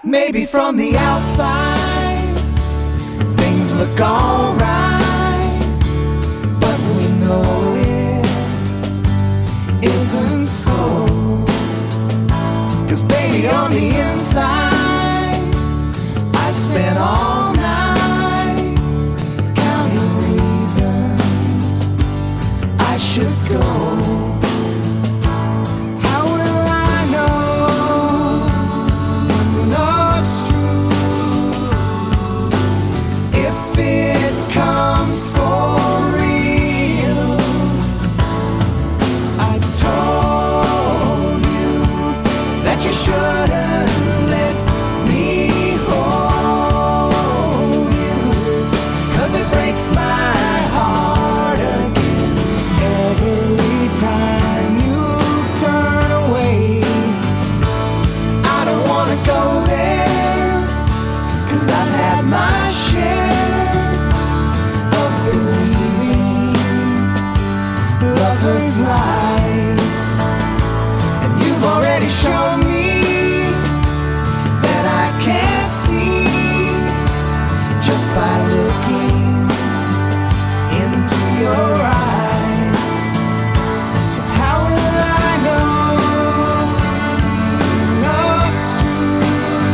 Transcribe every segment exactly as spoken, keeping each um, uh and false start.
Maybe from the outside things look alright, but we know it isn't so. 'Cause baby, on the inside I spent all night counting reasons I should go. Lies, and you've already shown me that I can't see just by looking into your eyes. So how will I know love's true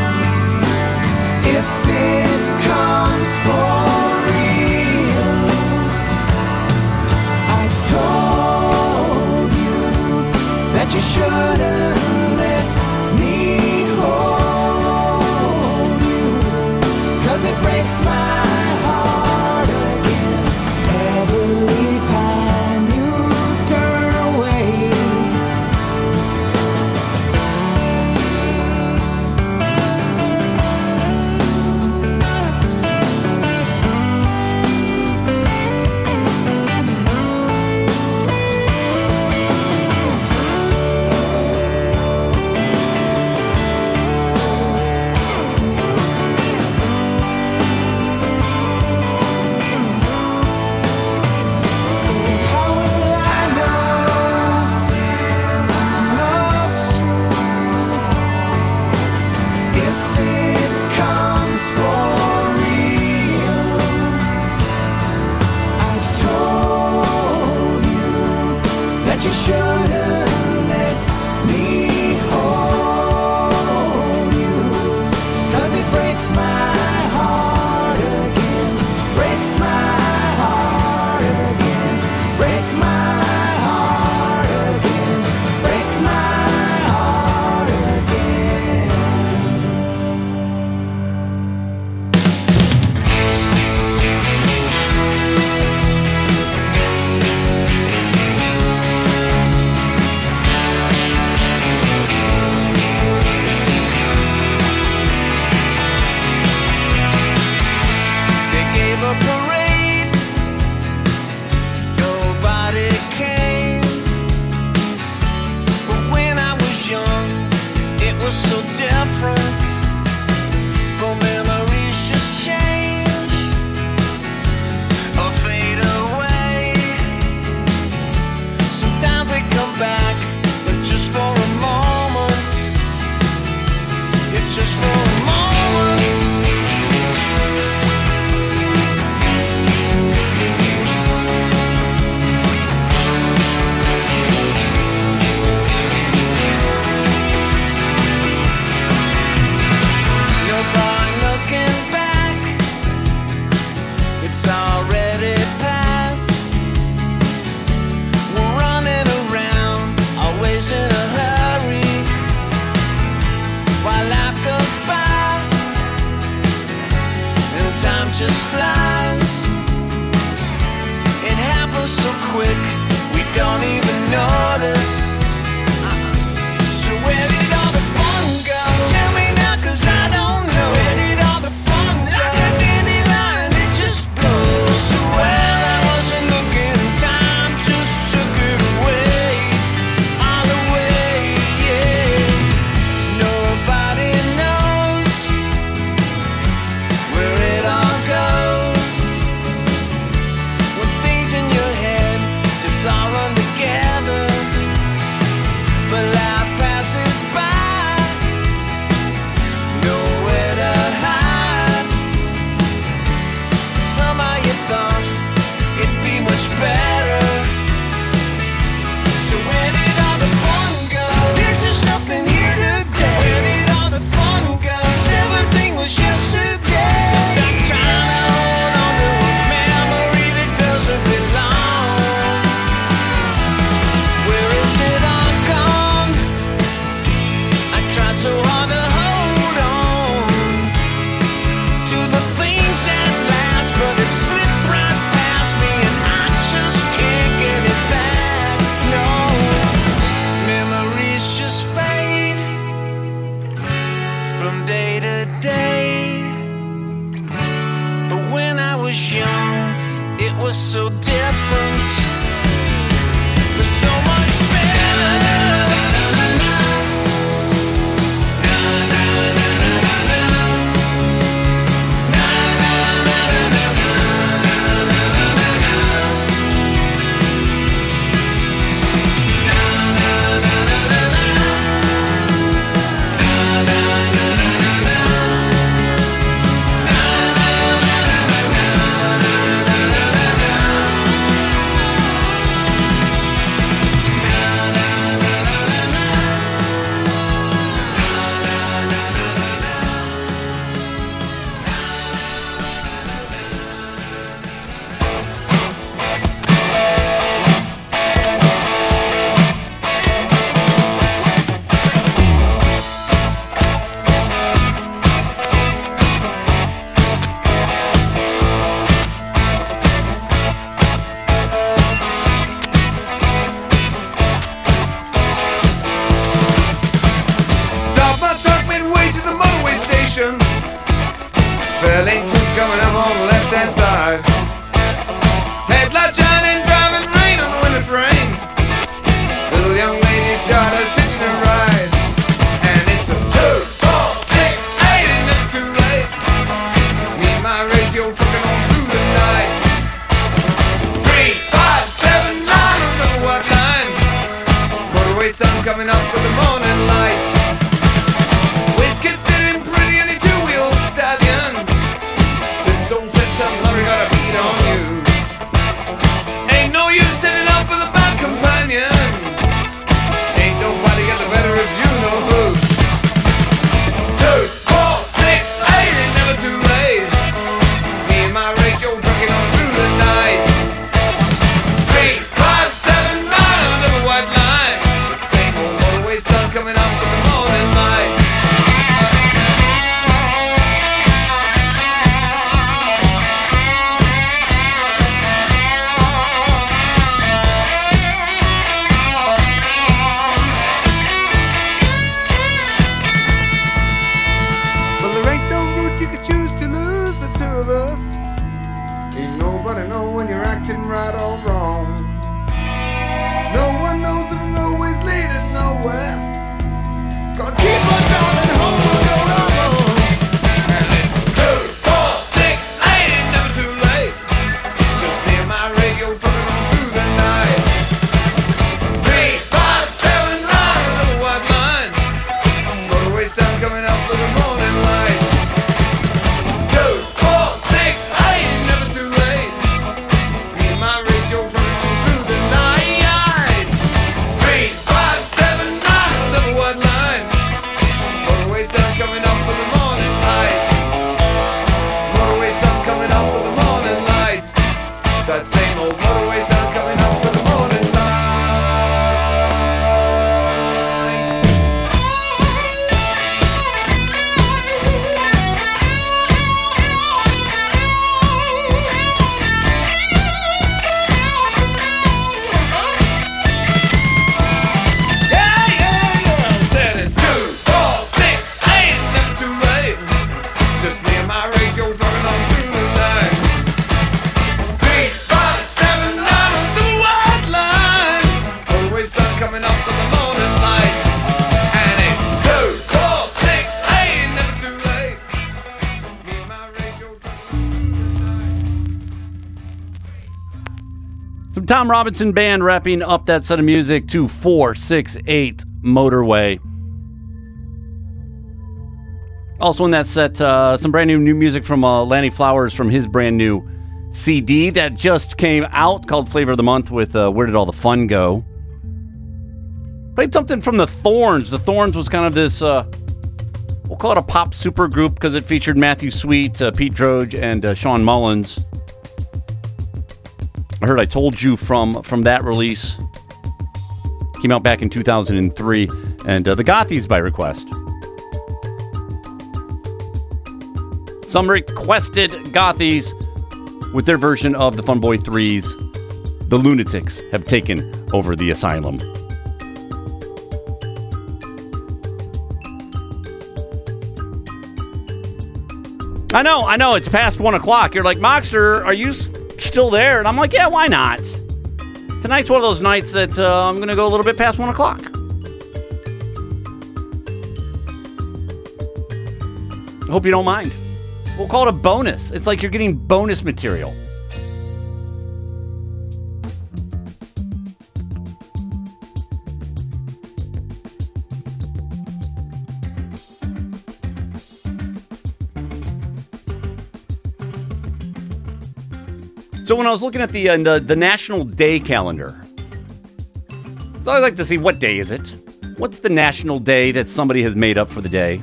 if it comes for real? I told that you shouldn't let me hold you, 'cause it breaks my heart again every time you turn away. You shouldn't let me hold you, 'cause it breaks my heart again, breaks my heart again, break my heart again, break my heart again. with the morning light. Whiskey sitting pretty in a two-wheel stallion. This old set-top lorry got a beat on you. Ain't no use sitting up with a bad companion. Ain't nobody got the better of you, no who. Two, four, six, eight, ain't never too late. Me and my radio trucking on through the night. Three, five, seven, nine, under the white line. Same old motorway sun coming up with the morning light. Well, there ain't no route you could choose to lose the two of us. Ain't nobody know when you're acting right or wrong. No one knows if it's always leading nowhere. Gotta keep on driving home or go wrong. And it's two, four, six, eight, ain't never too late. Just me and my radio trucking on through the night. Three, five, seven, nine, another white line. Motorway sun coming up with the morning light. Two, four, six, eight, ain't never too late. Me and my radio trucking on through the night. Three, five, seven, nine, another white line. Motorway sun coming up with the morning light. Motorway sun coming up with the morning light. That same old motorway sun coming up with the morning light. Yeah, yeah, yeah. Said it's two, four, six, eight, never too late. Just me and my radio driving on through the night. Three, five, seven, nine, under the white line. Motorway sun coming up with the morning light. And it's two, four, six, eight, never too late. Me and my radio driving on through the night. Some Tom Robinson Band wrapping up that set of music to four six eight Motorway. Also in that set, uh, some brand new new music from uh, Lanny Flowers from his brand new C D that just came out called Flavor of the Month with uh, Where Did All the Fun Go? Played something from the Thorns. The Thorns was kind of this, uh, we'll call it a pop super group because it featured Matthew Sweet, uh, Pete Droge, and uh, Sean Mullins. I heard I Told You from from that release. Came out back in two thousand three. And uh, the Gothies by request. Some requested Gothies with their version of the Fun Boy threes. The Lunatics have taken over the asylum. I know, I know, it's past one o'clock. You're like, Moxter, are you s- still there? And I'm like, yeah, why not? Tonight's one of those nights that uh, I'm going to go a little bit past one o'clock. I hope you don't mind. We'll call it a bonus. It's like you're getting bonus material. So when I was looking at the, uh, the the National Day calendar, so I like to see what day is it? What's the national day that somebody has made up for the day?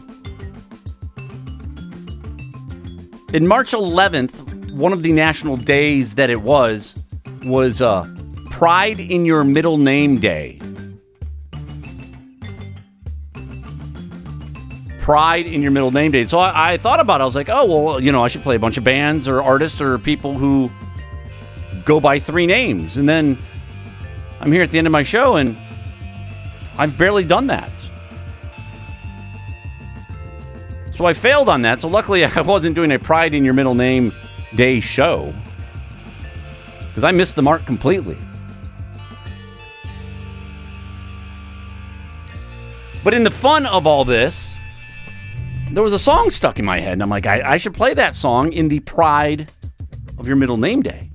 In March eleventh, one of the national days that it was, was uh, Pride in Your Middle Name Day. Pride in Your Middle Name Day. So I, I thought about it. I was like, oh, well, you know, I should play a bunch of bands or artists or people who go by three names. And then I'm here at the end of my show, and I've barely done that. So I failed on that. So luckily I wasn't doing a Pride in Your Middle Name Day show, because I missed the mark completely. But in the fun of all this, there was a song stuck in my head, and I'm like, I, I should play that song in the Pride of Your Middle Name Day.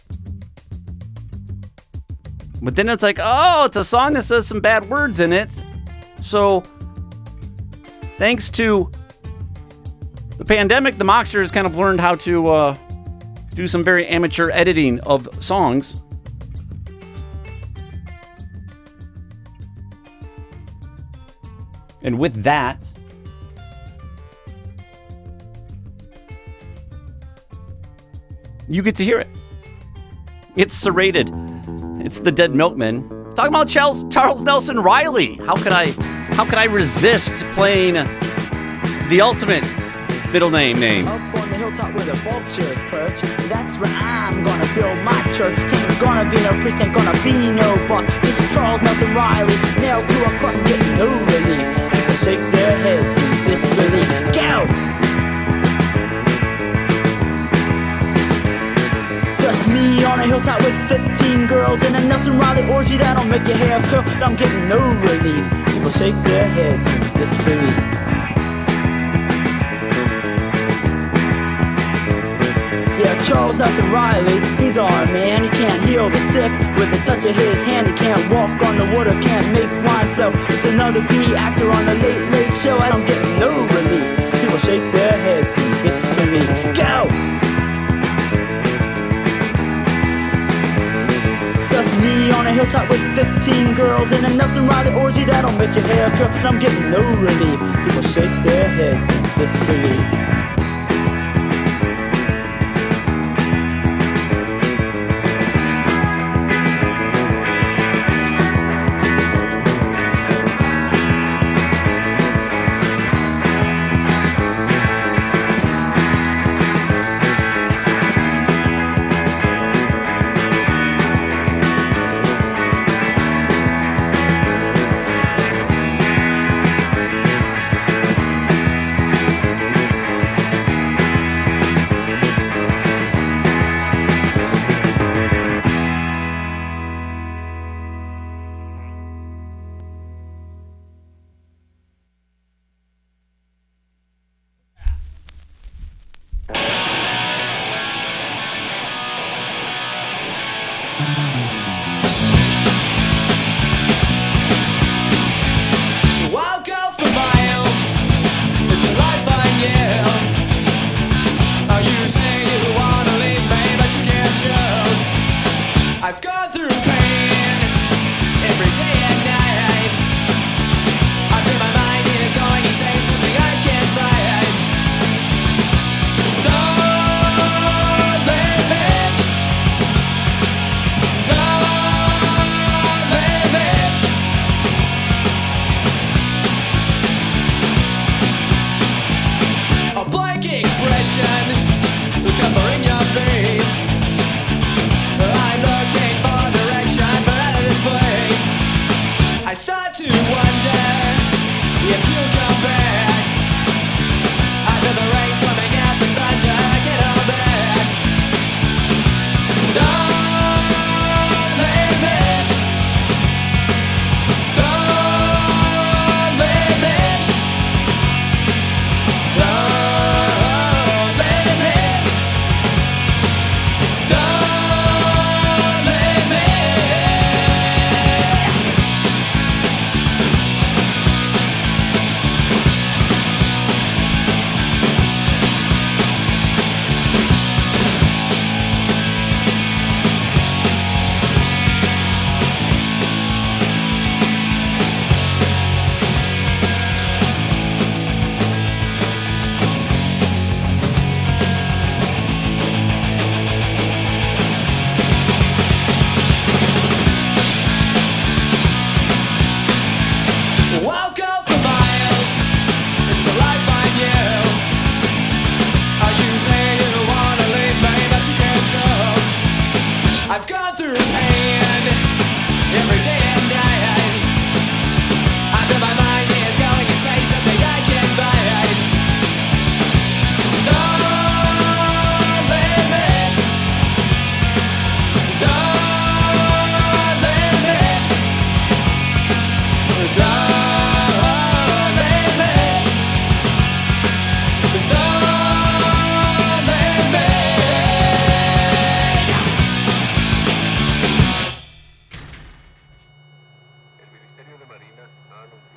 But then it's like, oh, it's a song that says some bad words in it. So, thanks to the pandemic, the Mocksters kind of learned how to uh, do some very amateur editing of songs. And with that, you get to hear it. It's serrated. It's the Dead Milkmen. Talking about Charles, Charles Nelson Riley. How could I how could I resist playing the ultimate middle name name? Up on the hilltop where the vultures perch, that's where I'm gonna build my church. Ain't gonna be no priest, ain't gonna be no boss. This is Charles Nelson Riley, nailed to a cross, getting no relief. People shake their heads in disbelief. Go! Just me on a hilltop with fifteen girls in a Nelson Riley orgy that'll make your hair curl. I'm getting no relief. People shake their heads in disbelief. Yeah, Charles Nelson Riley, he's our man. He can't heal the sick with the touch of his hand. He can't walk on the water, can't make wine flow. Just another B actor on the Late Late Show. I don't get no relief. People shake their heads in disbelief. Go! Just me on a hilltop with fifteen girls in a Nelson Riley orgy that'll make your hair curl. And I'm getting no relief. People shake their heads in disbelief.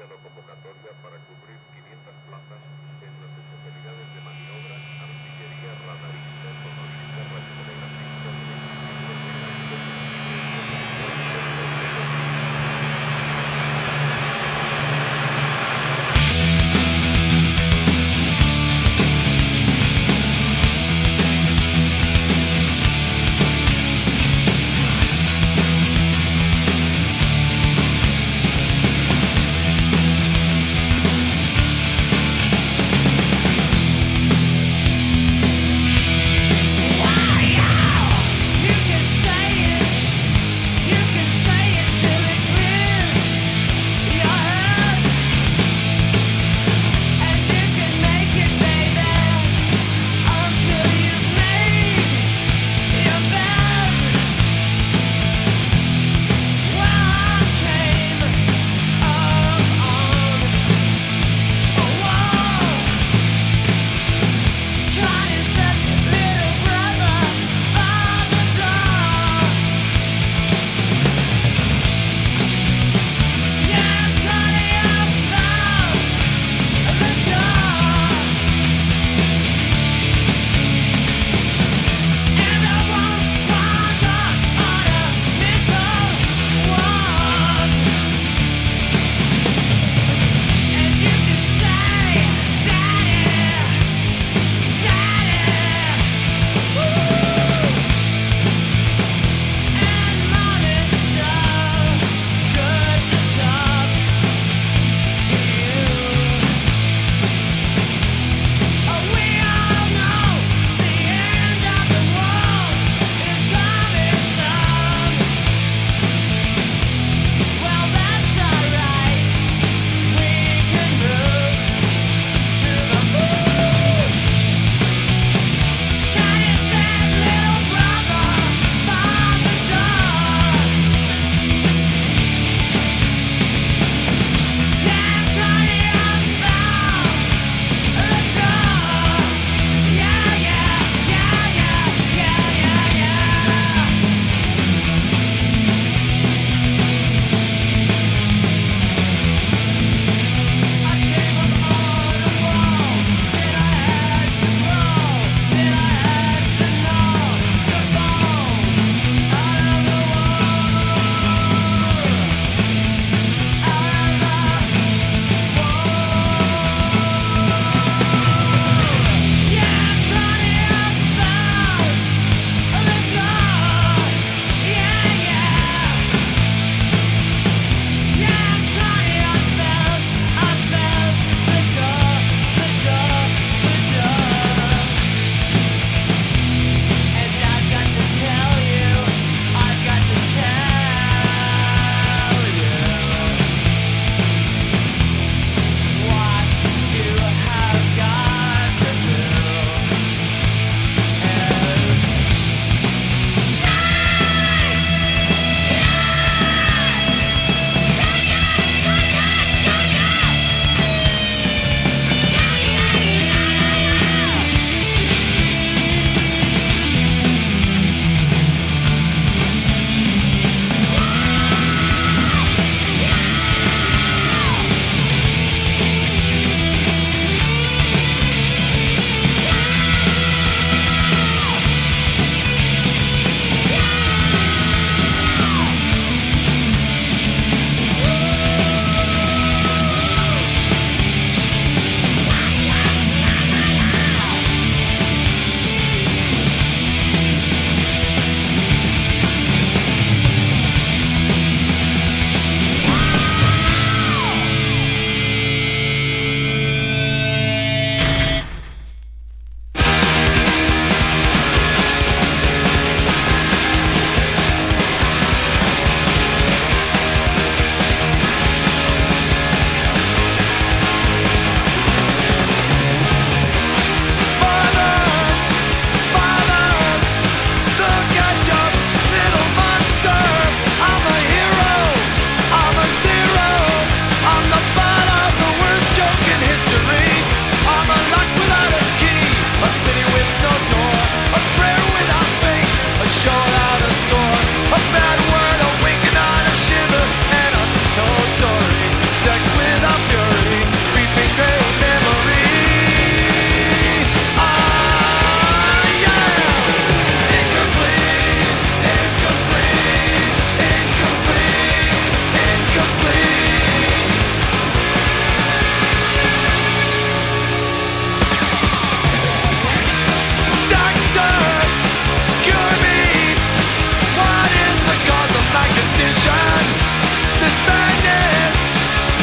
anunciado convocatoria para cubrir quinientas plazas en las especialidades de maniobra, artillería, radarista, sonorista, radiotelegrafista,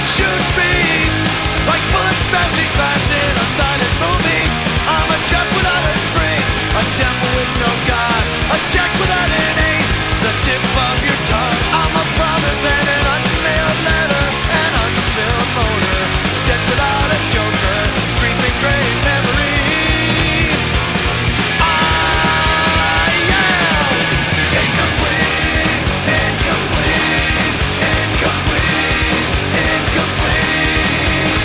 shoots me like bullets smashing glass in a silent movie. I'm a jet without a spring, a temple with no god, a jack without an ace, the tip of your tongue. I'm a promise and an unmailed letter, an unfilled motor, jet without a joker, creeping great memory. I am incomplete, incomplete, incomplete, incomplete.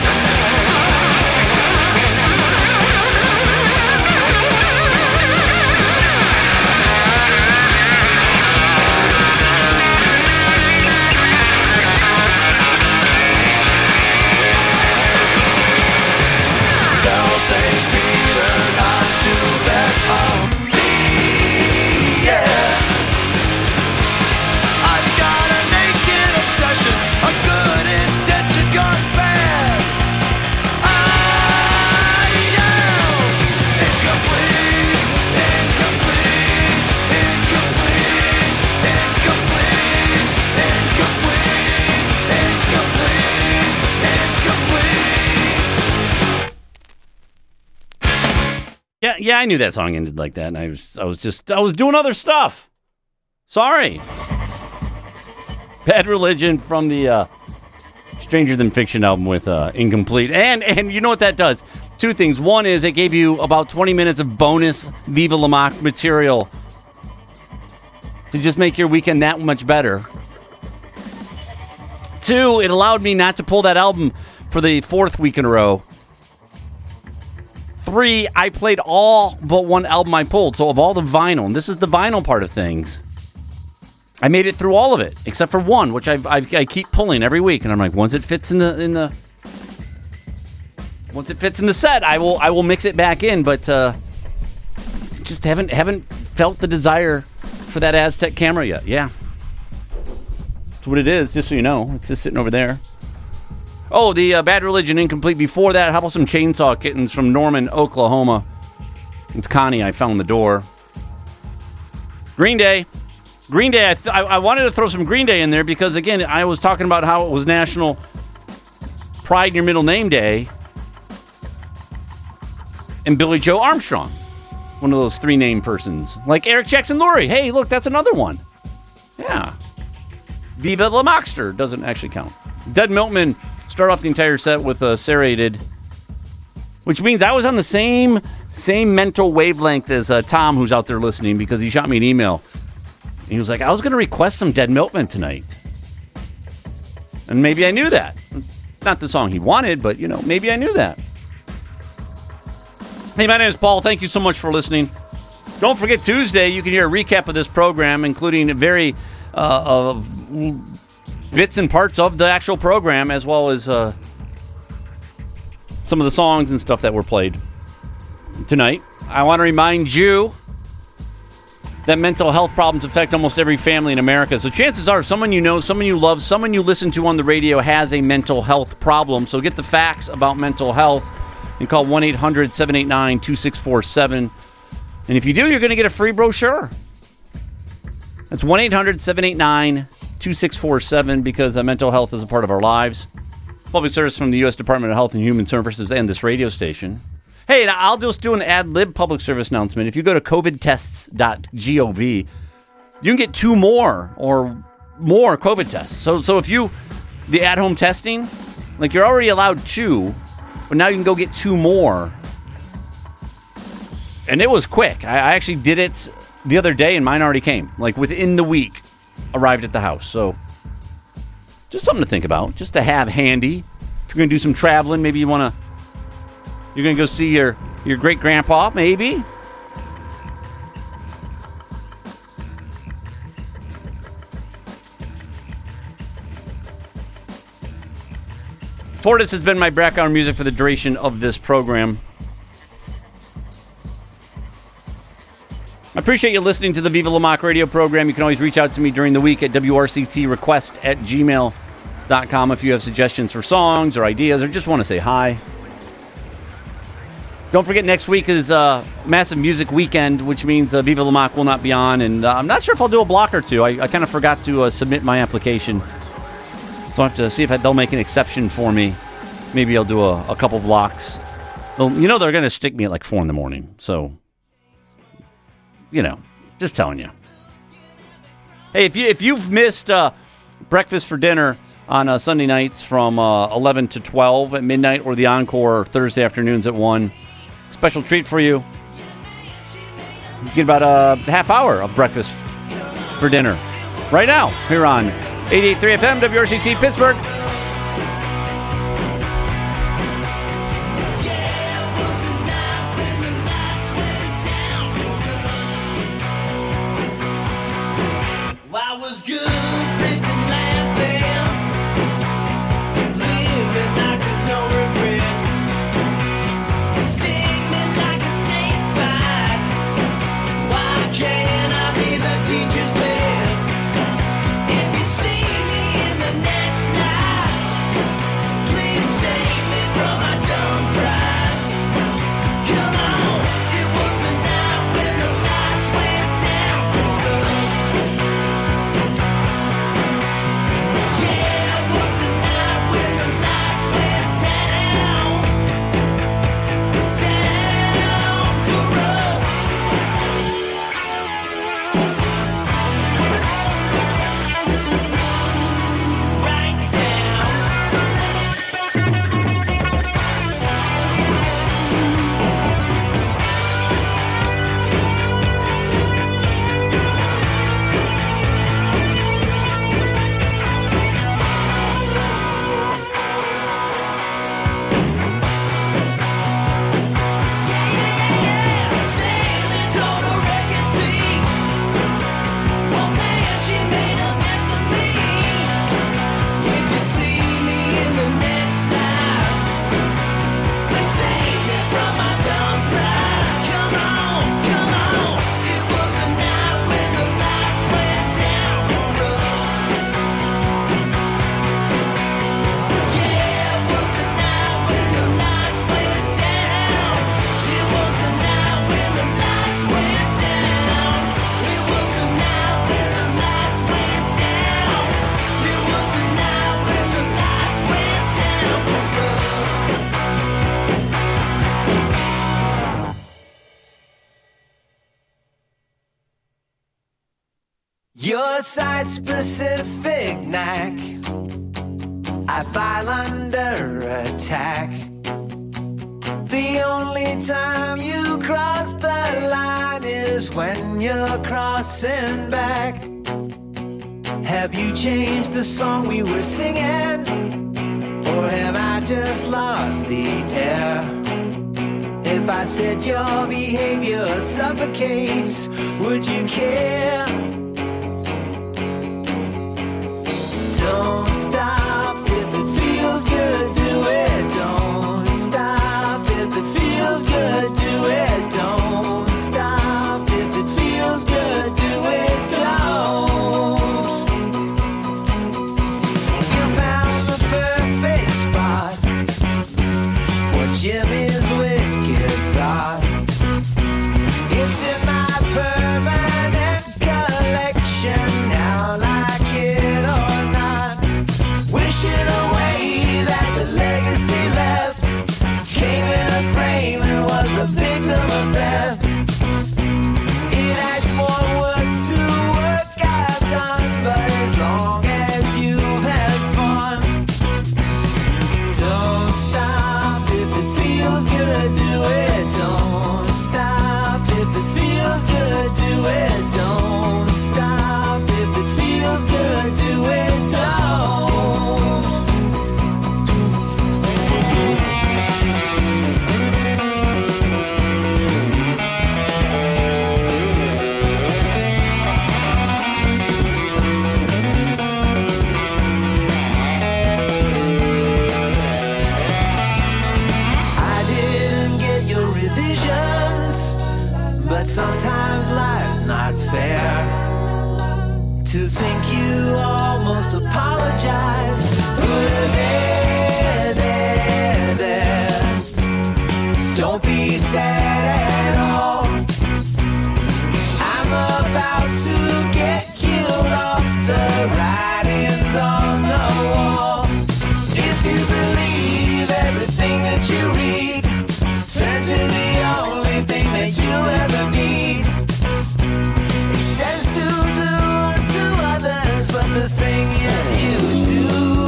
Tell Saint Peter not to bet on me, yeah. I've got a naked obsession, a good intention gone bad. I am incomplete, incomplete, incomplete, incomplete, incomplete, incomplete, incomplete. Yeah, yeah, I knew that song ended like that, and I was, I was just, I was doing other stuff. Sorry. Bad Religion from the uh, Stranger Than Fiction album with uh, Incomplete, and and you know what that does? Two things. One is it gave you about twenty minutes of bonus Viva La Mock material to just make your weekend that much better. Two, it allowed me not to pull that album for the fourth week in a row. Three, I played all but one album I pulled. So of all the vinyl, and this is the vinyl part of things, I made it through all of it except for one, which I've, I've, I keep pulling every week. And I'm like, once it fits in the in the once it fits in the set, I will I will mix it back in. But uh, just haven't haven't felt the desire for that Aztec camera yet. Yeah, that's what it is. Just so you know, it's just sitting over there. Oh, the uh, Bad Religion Incomplete. Before that, how about some Chainsaw Kittens from Norman, Oklahoma? It's Connie. I found the door. Green Day. Green Day. I, th- I, I wanted to throw some Green Day in there because, again, I was talking about how it was National Pride in Your Middle Name Day. And Billy Joe Armstrong. One of those three-name persons. Like Eric Jackson Lurie. Hey, look, that's another one. Yeah. Viva La Mockster doesn't actually count. Dead Milkman. Start off the entire set with uh, Serrated, which means I was on the same same mental wavelength as uh, Tom, who's out there listening, because he shot me an email. And he was like, I was going to request some Dead Milkman tonight. And maybe I knew that. Not the song he wanted, but, you know, maybe I knew that. Hey, my name is Paul. Thank you so much for listening. Don't forget, Tuesday, you can hear a recap of this program, including a very... Uh, of bits and parts of the actual program, as well as uh, some of the songs and stuff that were played tonight. I want to remind you that mental health problems affect almost every family in America. So chances are someone you know, someone you love, someone you listen to on the radio has a mental health problem. So get the facts about mental health and call one eight hundred seven eight nine two six four seven. And if you do, you're going to get a free brochure. That's one eight hundred seven eight nine two six four seven, because uh, mental health is a part of our lives. Public service from the U S Department of Health and Human Services and this radio station. Hey, I'll just do an ad-lib public service announcement. If you go to covid tests dot gov, you can get two more or more COVID tests. So so if you, the at-home testing, like you're already allowed two, but now you can go get two more. And it was quick. I, I actually did it the other day and mine already came. Like within the week, arrived at the house. So just something to think about, just to have handy. If you're going to do some traveling, maybe you want to, you're going to go see your, your great-grandpa, maybe. Fortis has been my background music for the duration of this program. I appreciate you listening to the Viva La Mock radio program. You can always reach out to me during the week at W R C T request at gmail dot com if you have suggestions for songs or ideas or just want to say hi. Don't forget, next week is uh, Massive Music Weekend, which means uh, Viva La Mock will not be on. And uh, I'm not sure if I'll do a block or two. I, I kind of forgot to uh, submit my application So I have to see if they'll make an exception for me. Maybe I'll do a, a couple blocks. Well, you know they're going to stick me at like four in the morning. So, you know, just telling you. Hey, if you if you've missed uh, breakfast for dinner on uh, Sunday nights from uh, eleven to twelve at midnight, or the encore Thursday afternoons at one, special treat for you. You get about a half hour of breakfast for dinner right now here on eighty-eight point three F M W R C T Pittsburgh. Your site-specific knack, I file under attack. The only time you cross the line is when you're crossing back. Have you changed the song we were singing? Or have I just lost the air? If I said your behavior suffocates, would you care? Don't stop if it feels good, do it. Don't stop if it feels good, do it. Don't stop if it feels good, do it. Don't. You found the perfect spot for Jimmy's wicked thought. It's in my permanent collection now, like it or not. Wishing away that the legacy left came in a frame and was the victim of death. It adds more work to work I've done, but as long as you've had fun, don't stop if it feels good, do it. Don't stop if it feels good, do it. Don't stop if it feels good, do it. Don't. I didn't get your revisions, but sometimes life's not fair. To think you almost apologized for the there, there, there. Don't be sad at all. I'm about to get killed off, the writing's on the wall. everything that you read turns to the only thing that you'll ever need. It says to do unto others, but the thing is you do.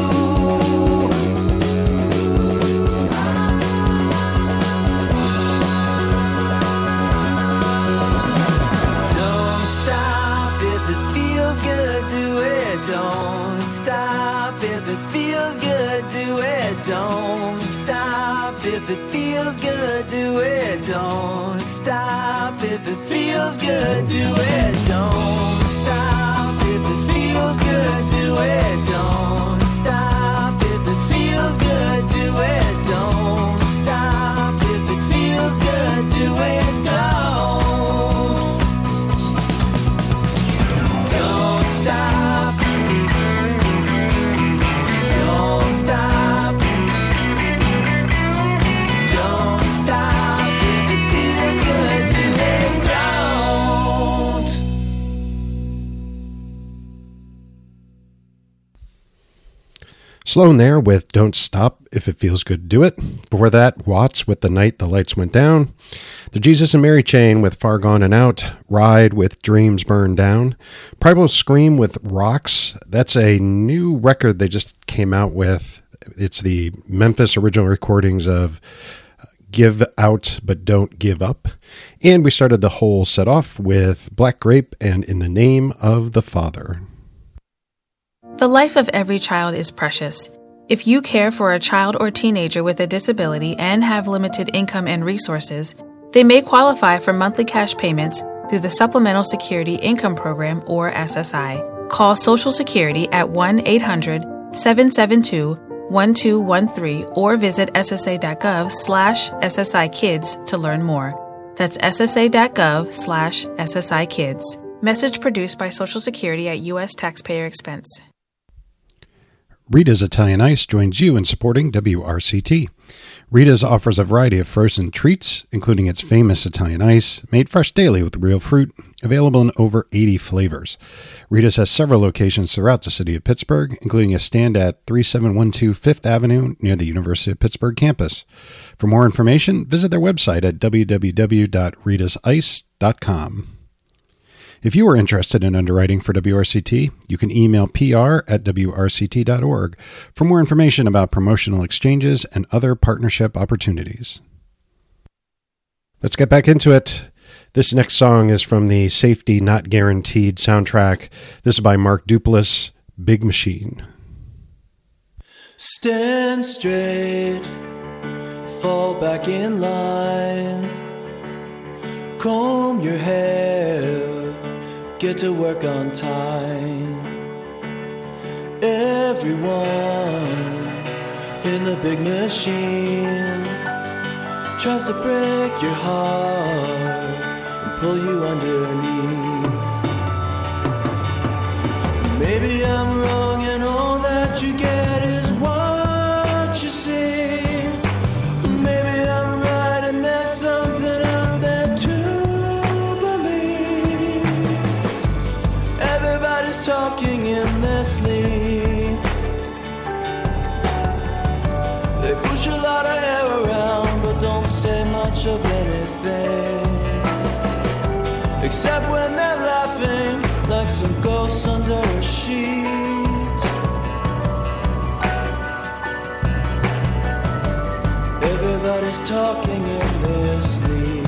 Don't stop if it feels good, do it. Don't stop if it feels good, do it. Don't stop if it feels good, do it. Don't stop if it feels good, do it. Don't stop if it feels good, do it. Don't stop if it feels good, do it. Don't stop if it feels good, do it. Don't. Don't stop. Don't stop. Don't stop if it feels good, do it. Don't. Sloan there with Don't Stop If It Feels Good, Do It. Before that, Watts with The Night the Lights Went Down. The Jesus and Mary Chain with Far Gone and Out. Ride with Dreams Burned Down. Primal Scream with Rocks. That's a new record they just came out with. It's the Memphis original recordings of Give Out But Don't Give Up. And we started the whole set off with Black Grape and In the Name of the Father. The life of every child is precious. If you care for a child or teenager with a disability and have limited income and resources, they may qualify for monthly cash payments through the Supplemental Security Income Program, or S S I. Call Social Security at one eight hundred seven seven two one two one three or visit ssa.gov slash SSI Kids to learn more. That's ssa.gov slash SSI Kids. Message produced by Social Security at U S taxpayer expense. Rita's Italian Ice joins you in supporting W R C T. Rita's offers a variety of frozen treats, including its famous Italian Ice, made fresh daily with real fruit, available in over eighty flavors. Rita's has several locations throughout the city of Pittsburgh, including a stand at thirty-seven twelve Fifth Avenue near the University of Pittsburgh campus. For more information, visit their website at w w w dot ritas ice dot com. If you are interested in underwriting for W R C T, you can email P R at w r c t dot org for more information about promotional exchanges and other partnership opportunities. Let's get back into it. This next song is from the Safety Not Guaranteed soundtrack. This is by Mark Duplass, Big Machine. Stand straight, fall back in line, comb your hair, get to work on time. Everyone in the big machine tries to break your heart and pull you underneath. Maybe I'm wrong and all that you get is what you see. Maybe I'm right and there's something out there to believe. Everybody's talking in their sleep. They push a lot of air around but don't say much of anything, except when they're laughing like some ghosts under a sheet. Everybody's talking in their sleep.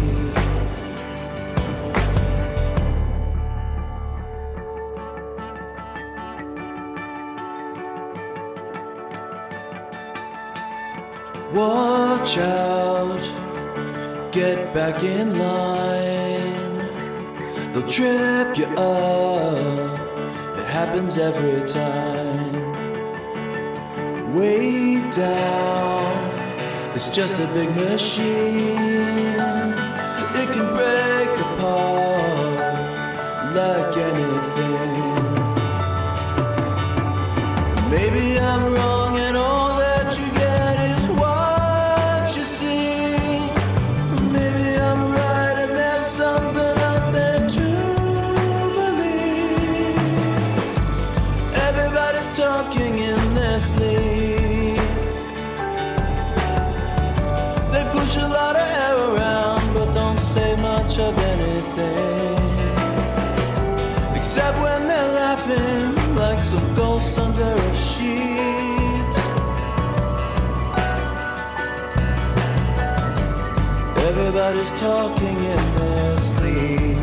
Watch out, get back in line. They'll trip you up, it happens every time. Way down, it's just a big machine. It can break apart like anything. Maybe I'm wrong and all that you get is what you see. Maybe I'm right and there's something out there to believe. Everybody's talking in their sleep. Everybody's talking in their sleep.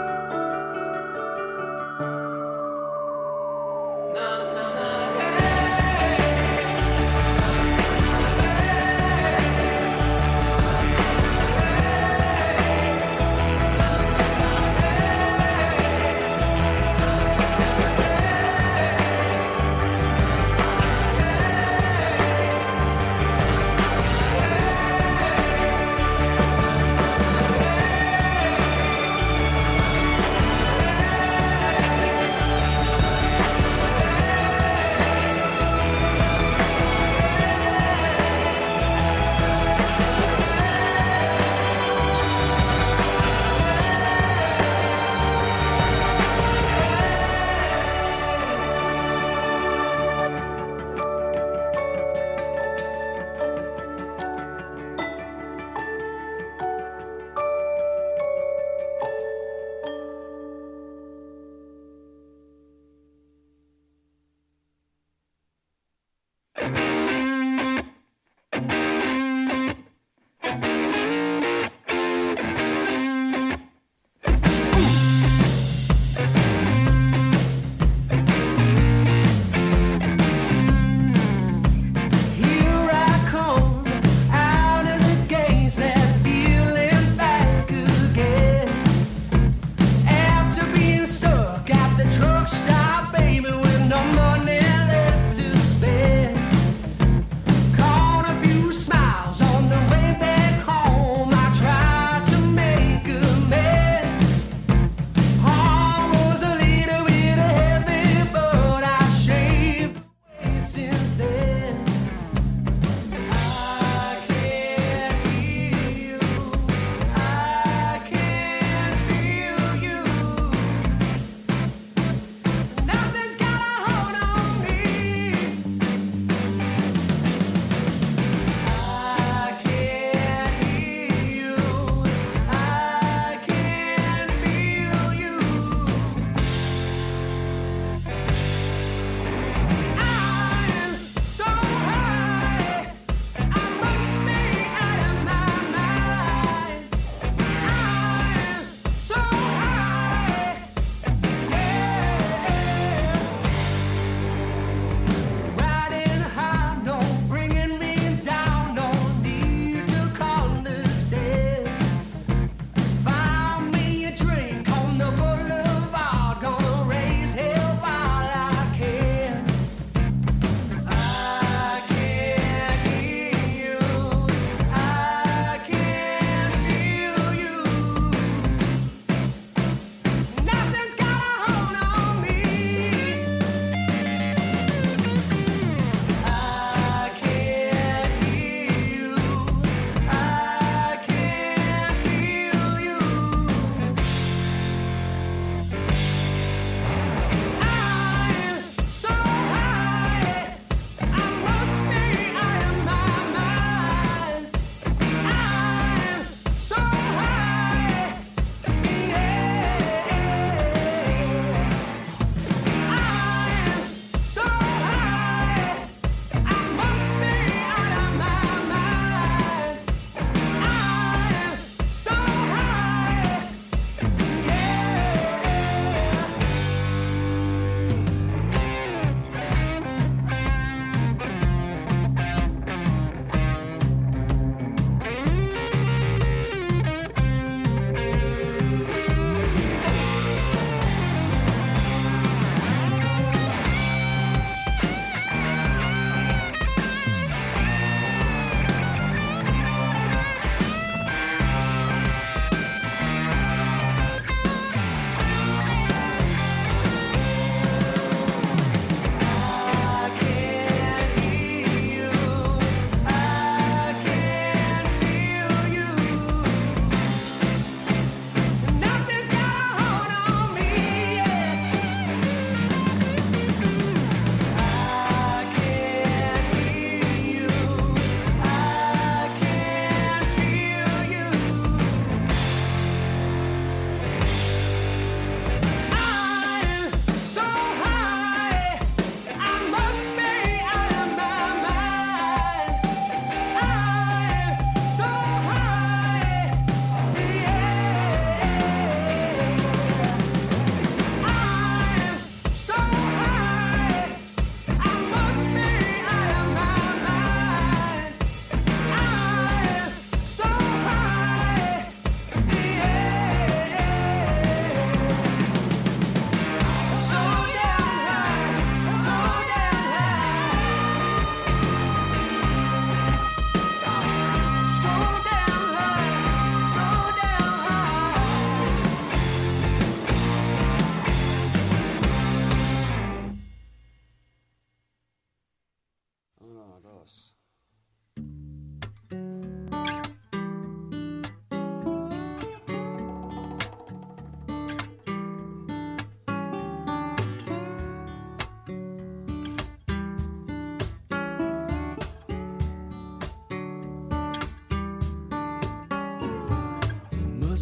Na, na, na, hey.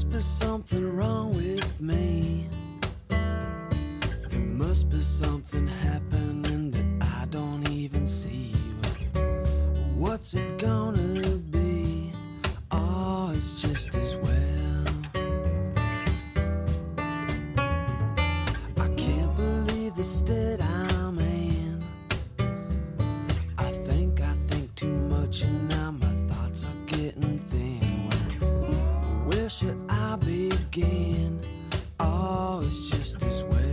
must be something wrong with me. There must be something happening that I don't even see. What's it gonna be? Oh, it's just as well. I can't believe the state I'm in. I think I think too much and now my thoughts are getting thin. Where should I begin? Oh, it's just as well.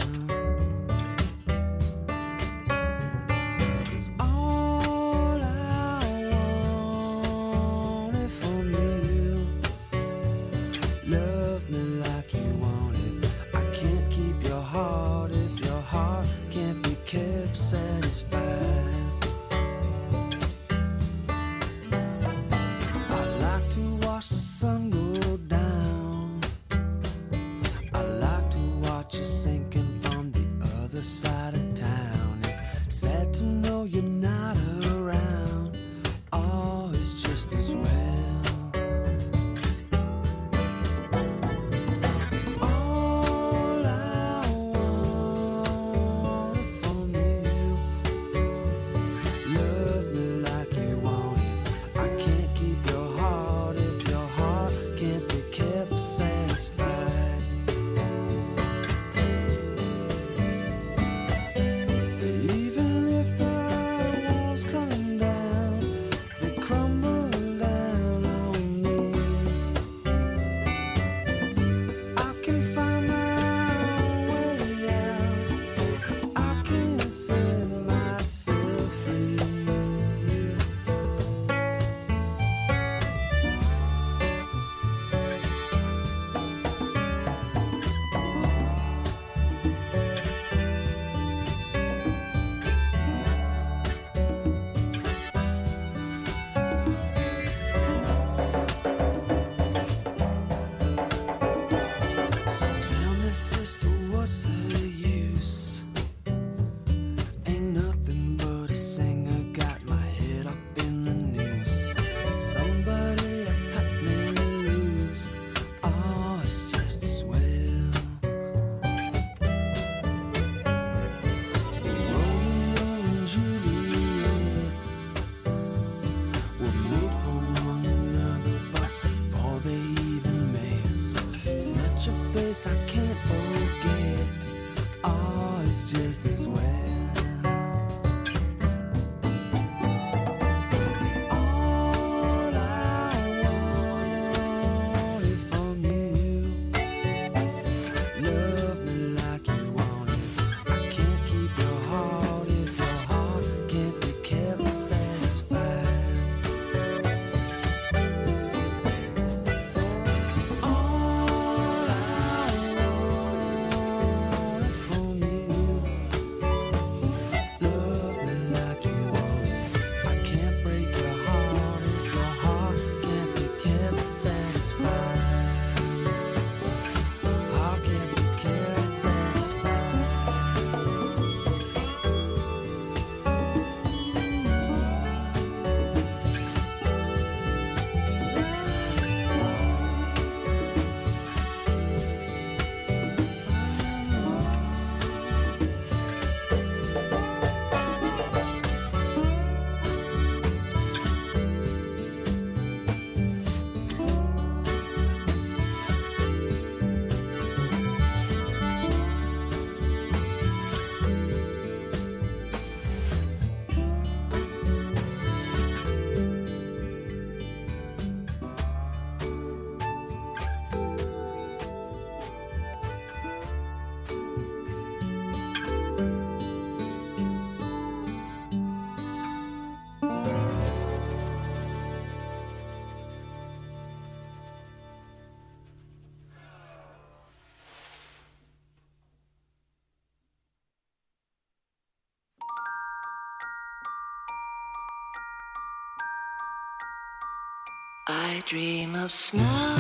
I dream of snow,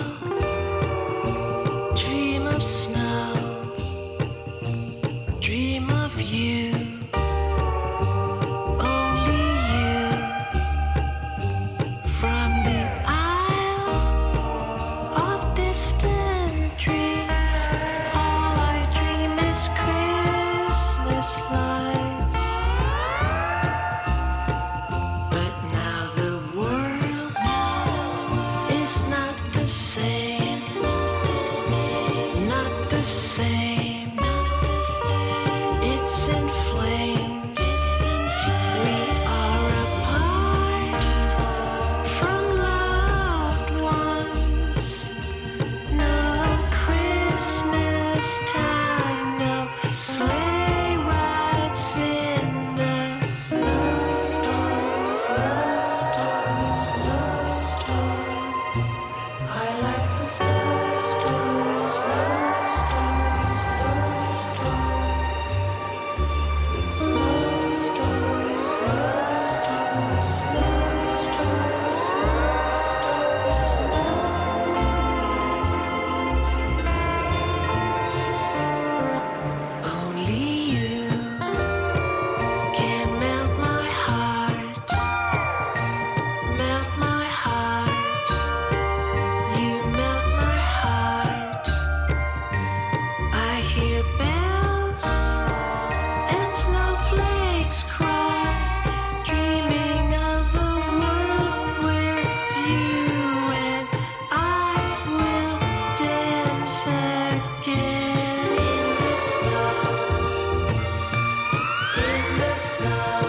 dream of snow, dream of you, only you, from the isle of distance. the same. It's in flames. We are apart from loved ones. No Christmas time, no sleigh rides in the snowstorm, snowstorm, snowstorm. I like the snowstorm, snowstorm, snowstorm. Snowstorm, snowstorm, snowstorm, snowstorm, snow. Only you can melt my heart, melt my heart. You melt my heart. I hear bells and snowflakes cry, dreaming of a world where you and I will dance again. In the snow, in the snow,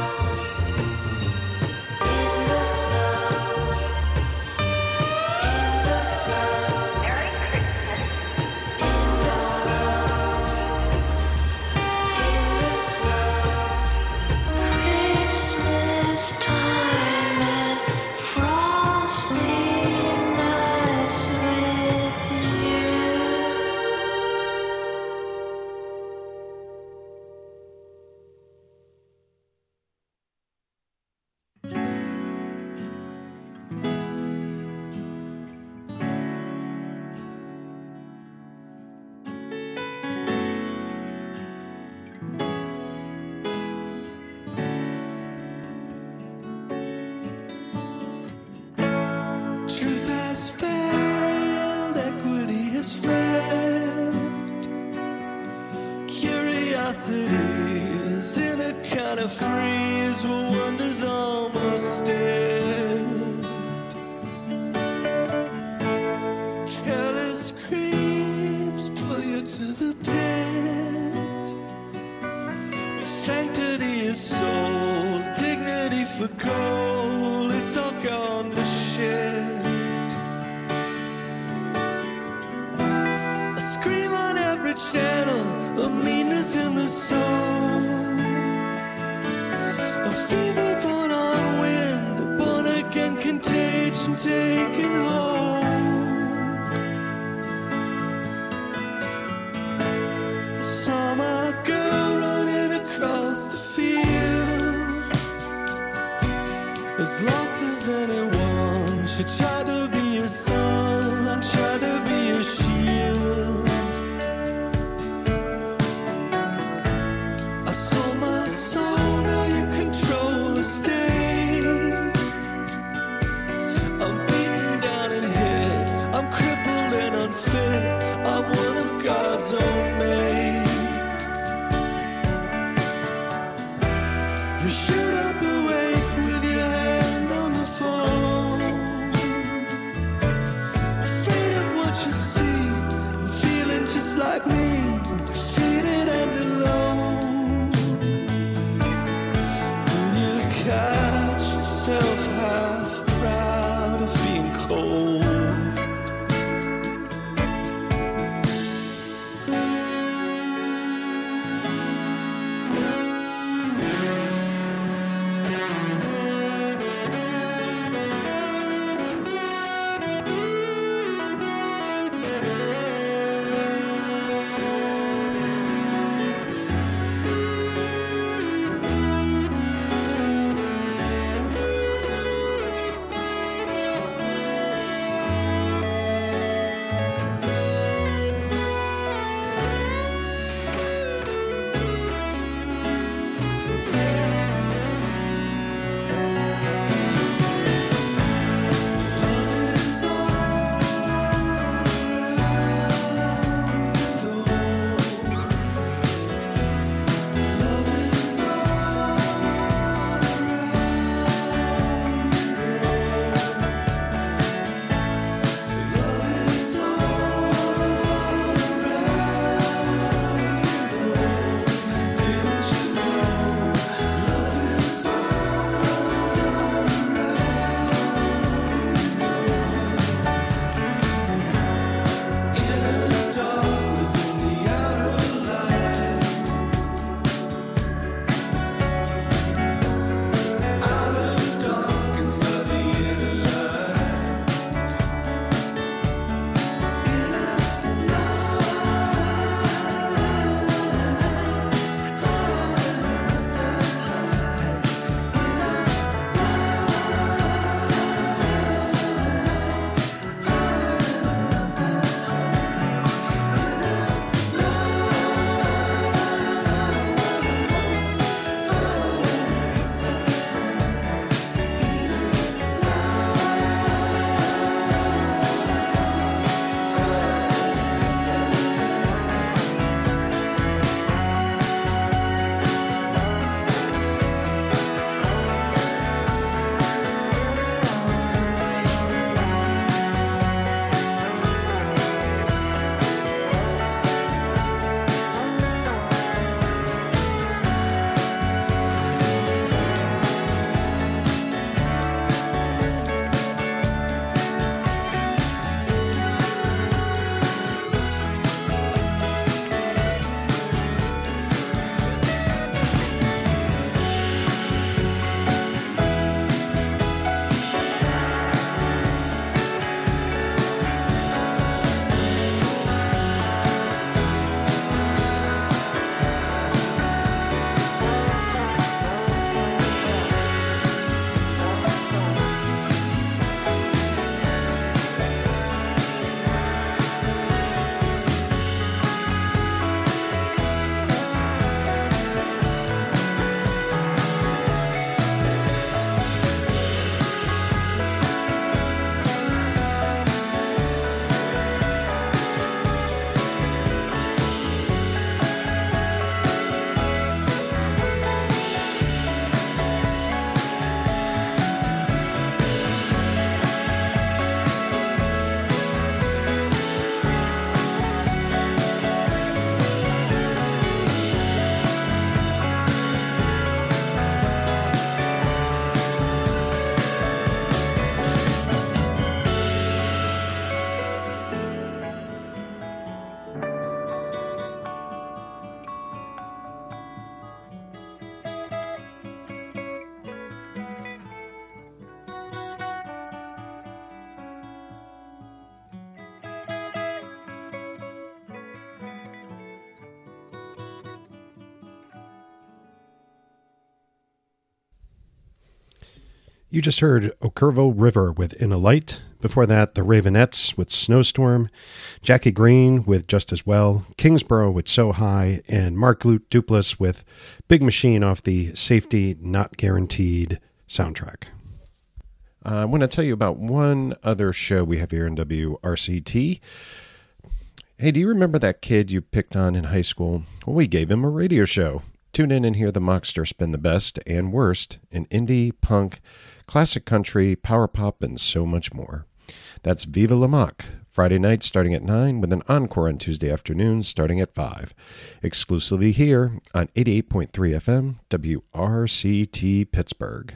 in the snow, in the snow. Merry Christmas. In the snow, in the snow. Christmas time and frosty nights with you. Truth has failed, equity has failed. Curiosity is in a kind of freeze where wonder's almost dead. Careless creeps pull you to the pit. Sanctity is sold, dignity for gold. It's all gone to shit. A scream on every channel, a meanness in the soul. A fever born on wind, a born again contagion taking hold. I saw my girl running across the field, as lost as anyone. She tried to be a sun, I tried to be a shield. I sold my soul, now you control the state. I'm beaten down and hit, I'm crippled and unfit. I'm one of God's own make. You shoot up awake with your hand on the phone, afraid of what you see, and feeling just like me, defeated and alone. Do you catch yourself half proud of being cold? You just heard Okervo River with In a Light. Before that, the Ravenettes with Snowstorm, Jackie Green with Just As Well, Kingsborough with So High, and Mark Duplass with Big Machine off the Safety Not Guaranteed soundtrack. Uh, I want to tell you about one other show we have here in W R C T. Hey, do you remember that kid you picked on in high school? Well, we gave him a radio show. Tune in and hear the Mockster spin the best and worst in indie, punk, classic country, power pop, and so much more. That's Viva La Mock, Friday night starting at nine with an encore on Tuesday afternoons starting at five. Exclusively here on eighty-eight point three F M, W R C T Pittsburgh.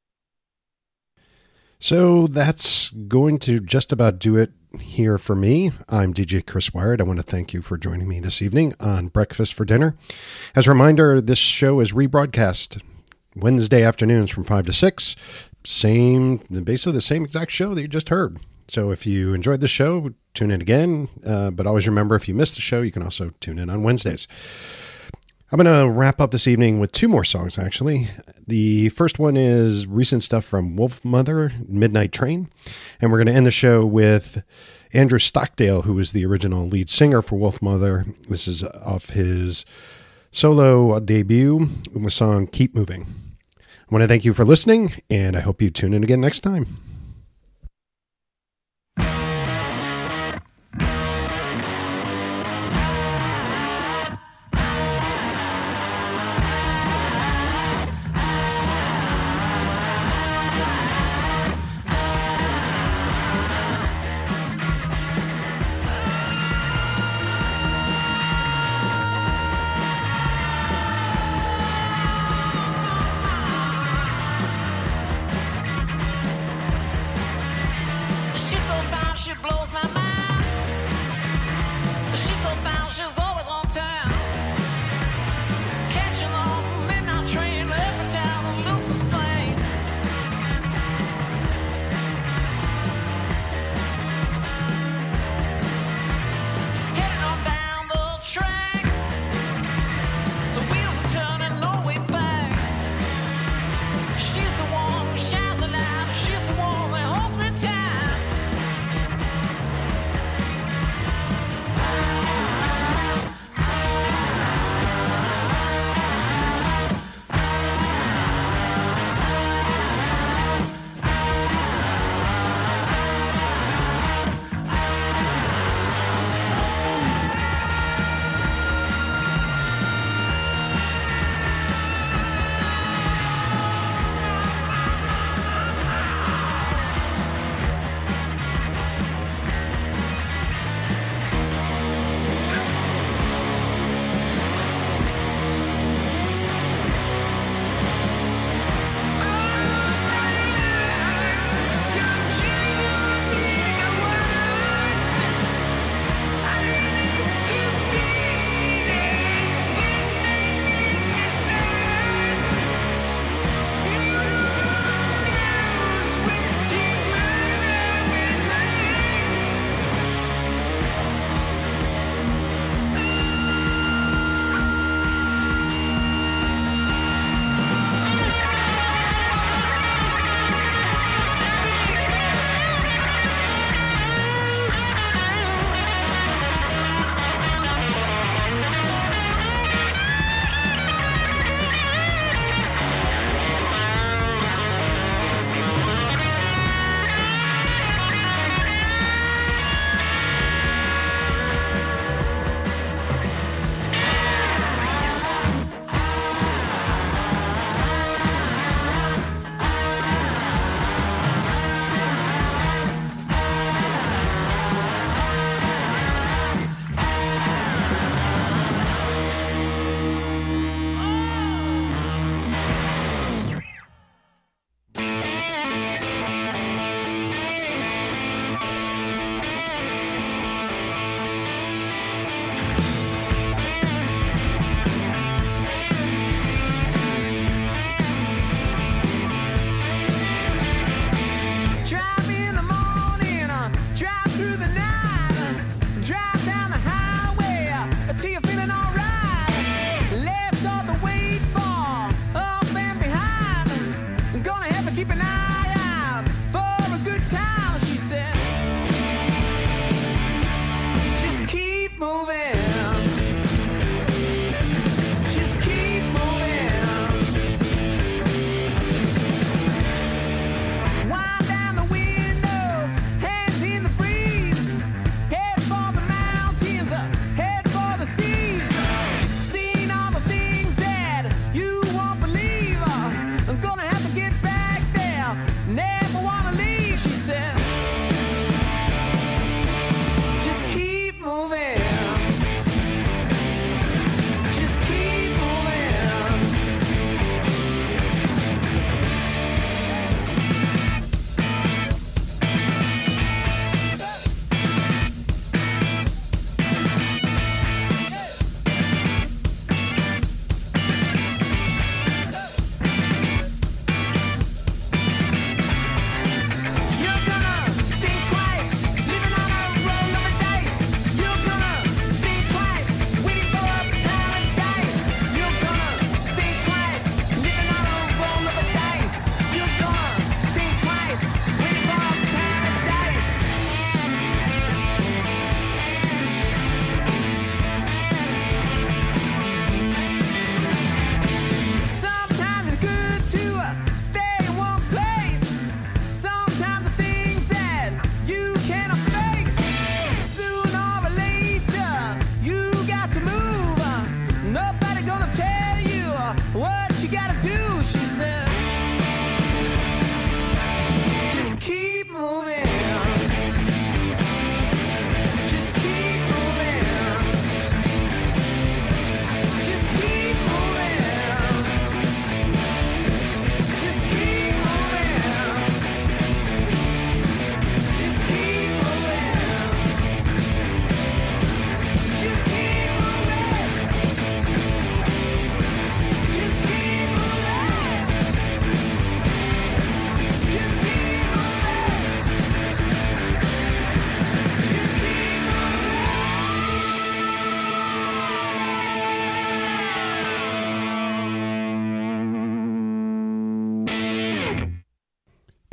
So that's going to just about do it here for me. I'm D J Chris Wired. I want to thank you for joining me this evening on Breakfast for Dinner. As a reminder, this show is rebroadcast Wednesday afternoons from five to six. Same, basically the same exact show that you just heard. So if you enjoyed the show, tune in again. Uh, but always remember, if you missed the show, you can also tune in on Wednesdays. I'm going to wrap up this evening with two more songs, actually. The first one is recent stuff from Wolfmother, Midnight Train. And we're going to end the show with Andrew Stockdale, who was the original lead singer for Wolfmother. This is off his solo debut, the song Keep Moving. I want to thank you for listening, and I hope you tune in again next time.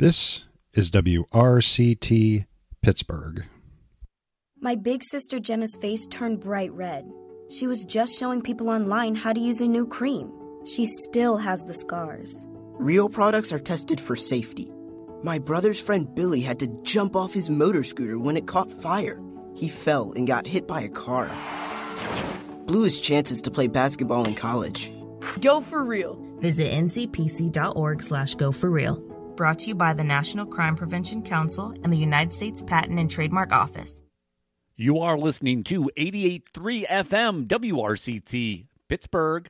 This is W R C T Pittsburgh. My big sister Jenna's face turned bright red. She was just showing people online how to use a new cream. She still has the scars. Real products are tested for safety. My brother's friend Billy had to jump off his motor scooter when it caught fire. He fell and got hit by a car. Blew his chances to play basketball in college. Go for real. Visit N C P C dot org slash go for real. Brought to you by the National Crime Prevention Council and the United States Patent and Trademark Office. You are listening to eighty-eight point three F M W R C T Pittsburgh.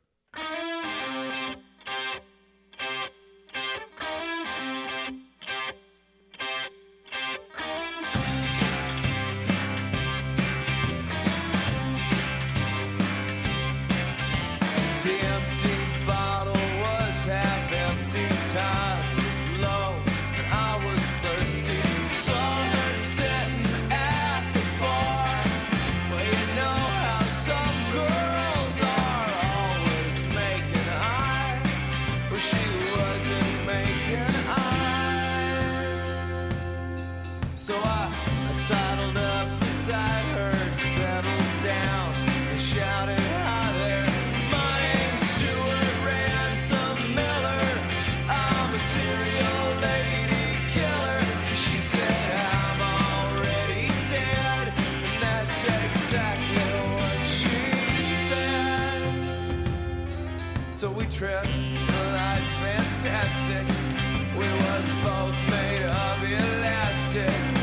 Trip, the lights fantastic. We was both made of elastic.